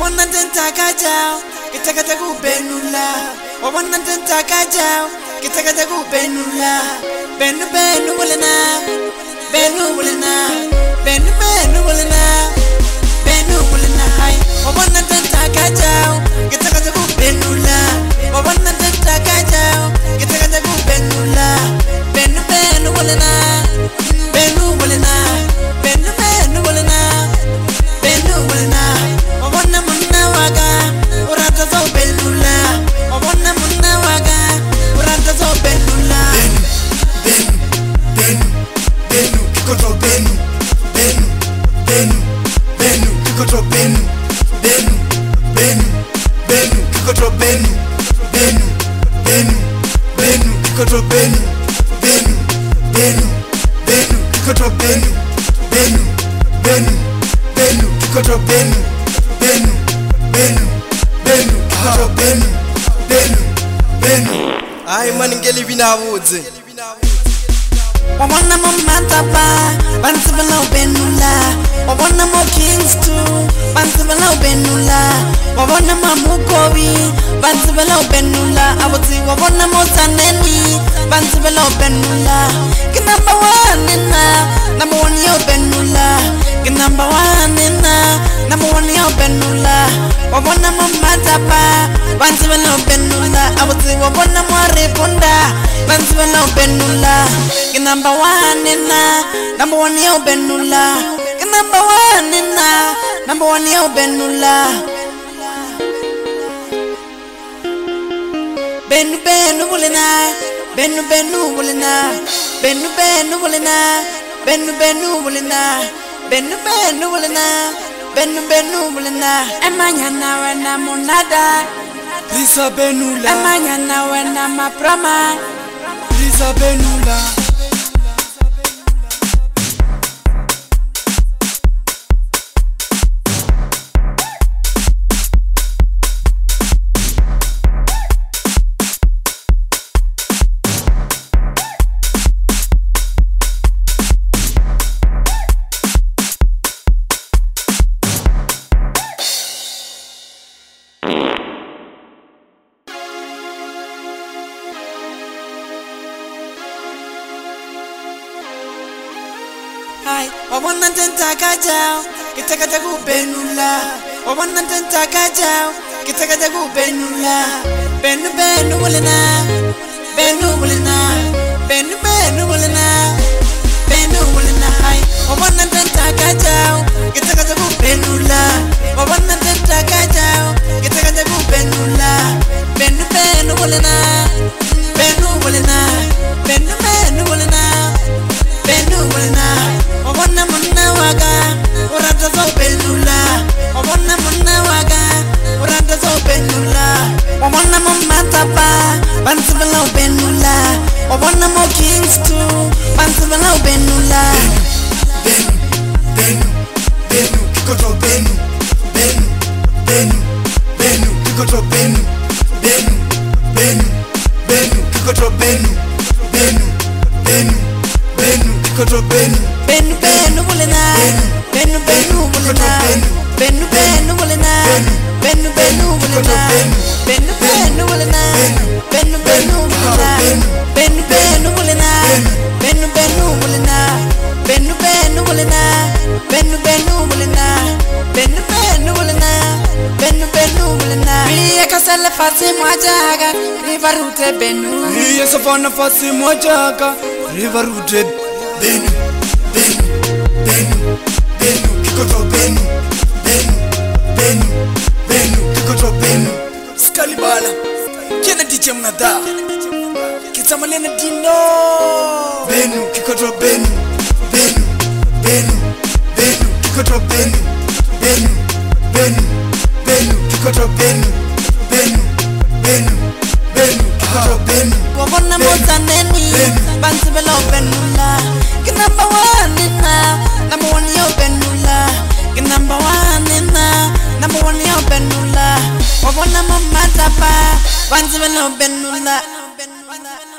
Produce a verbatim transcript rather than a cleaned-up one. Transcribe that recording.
wabona tentaka jao kitaka cha kubenula wabona tentaka jao kitaka cha kubenula benu benu wulena benu wulena benu benu wulena benu wulena hai wabona tentaka jao kitaka cha kubenula wabona tentaka jao kitaka cha kubenula benu benu wulena benu wulena benu benu wulena benu wulena wabona munna waga urata so benula wabona munna waga urata so benula benu benu benu kikoto benu benu benu benu kikoto benu benu benu benu kikoto benu benu benu benu kikoto benu benu benu benu kikoto benu benu benu benu kikoto benu benu benu benu kikoto benu benu benu ai mani ngeli binavuze wabona mo matapa bantu bala benula wabona mo kings too bantu bala benula wabona mo mukowi bantu bala benula aboti wabona mo taneni bantu bala benula ke number one na number one yo benula ke number one na number one yo benula wabona mo matapa bantu bala benula aboti wabona mo reponda bantu bala benula ke number one na number one yo benula ke number one na number one yo benula benu benu wulena benu benu wulena benu benu wulena benu benu wulena benu benu wulena benu benu wulena emanya na wena munada Lisa benula emanya na wena maprama Lisa benula hai wabona tentaka jao kitaka cha kubenula wabona tentaka jao kitaka cha kubenula benu benu wulena benu wulena benu benu wulena benu wulena hai wabona tentaka jao kitaka cha kubenula wabona tentaka jao kitaka cha kubenula benu benu wulena benu wulena benu benu wulena benu wulena wabona munna waga urata so benula wabona munna waga urata so benula wabona mo matapa bantu bala benula wabona mo kings too bantu bala benula benu benu benu kikoto benu benu benu benu kikoto benu benu benu benu kikoto benu benu benu benu kikoto benu benu benu wulena benu benu wulena benu benu wulena benu benu wulena benu benu wulena benu benu wulena benu benu wulena benu benu wulena benu benu wulena benu benu wulena benu benu wulena benu benu wulena biya kasala fasi mwajaga river route benu Iya safana fasi mwajaga river route benu benu benu benu kikoto benu benu benu benu kikoto benu Skalibala kena D J mnada kitamalena dino benu kikoto benu benu benu benu kikoto benu benu benu benu kikoto benu benu benu benu kikoto benu wabona motaneni bantu bala benula ke number one na number one yo benula ke number one na number one yo benula wabona mo matapa bantu bala benula